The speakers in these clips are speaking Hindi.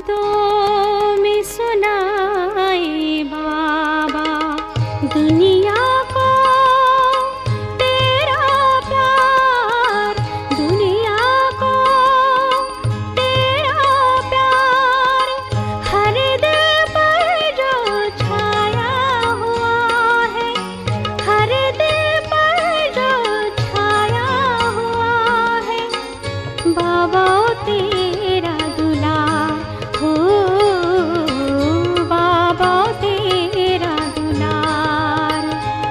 शब्दों में सुनाए बाबा दुनिया को तेरा प्यार, दुनिया को तेरा प्यार, हर दिल पर जो छाया हुआ है, हर दिल पर जो छाया हुआ है, बाबा तेरा दुलार हो, बाबा तेरा दुलार,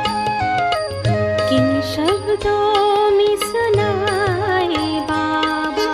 किन शब्दों में सुनाए बाबा।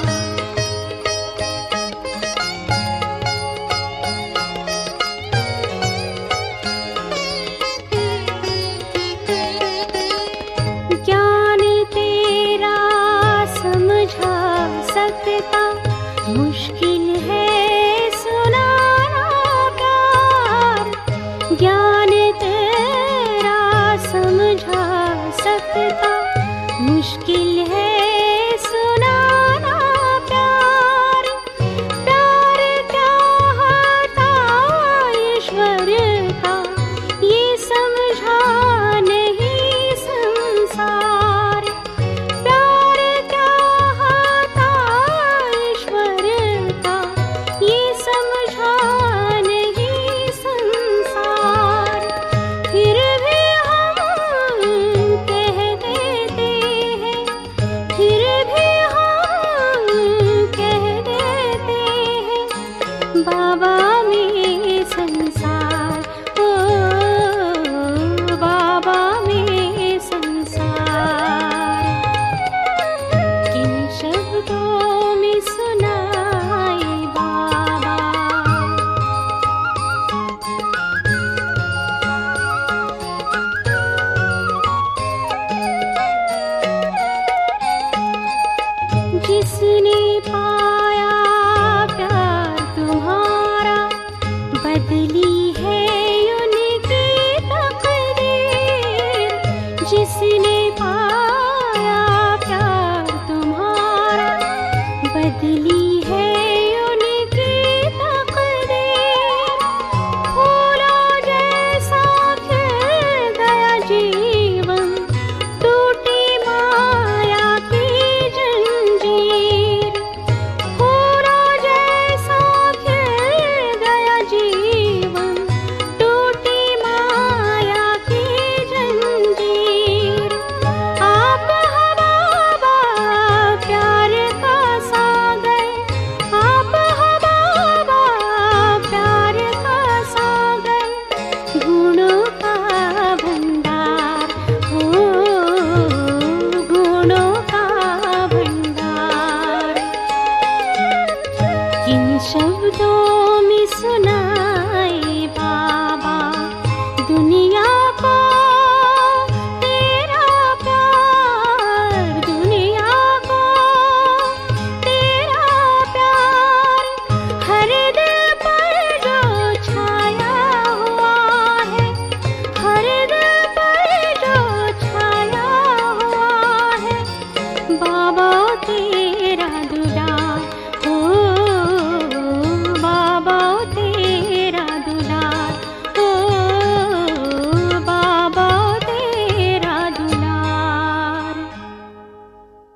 ज्ञान तेरा समझा सकता, मुश्किल है सुनाना प्यार, ज्ञान तेरा समझा सकता, मुश्किल है सुनाना प्यार, प्यार क्या होता ईश्वर का ये समझा नहीं संसार, प्यार क्या होता ईश्वर का ये समझा नहीं संसार, फिर भी हम कह देते हैं, फिर भी हम कह देते हैं, बाबा में संसार, ओ बाबा में संसार, किन शब्दों में सुनाए बाबा। जिसने पाया प्यार तुम्हारा, बदली है उनकी तकदीर, जिसने पाया प्यार तुम्हारा, बदली है उनकी तकदीर, फूलों जैसा खिल गया जीवन, टूटी माया की जंजीर, फूलों जैसा खिल गया जीवन, टूटी माया की जंजीर, आप हो बाबा प्यार का सागर, आप हो बाबा प्यार का सागर, गुणों का भंडार हो, गुणों का भंडार, किन शब्दों में सुना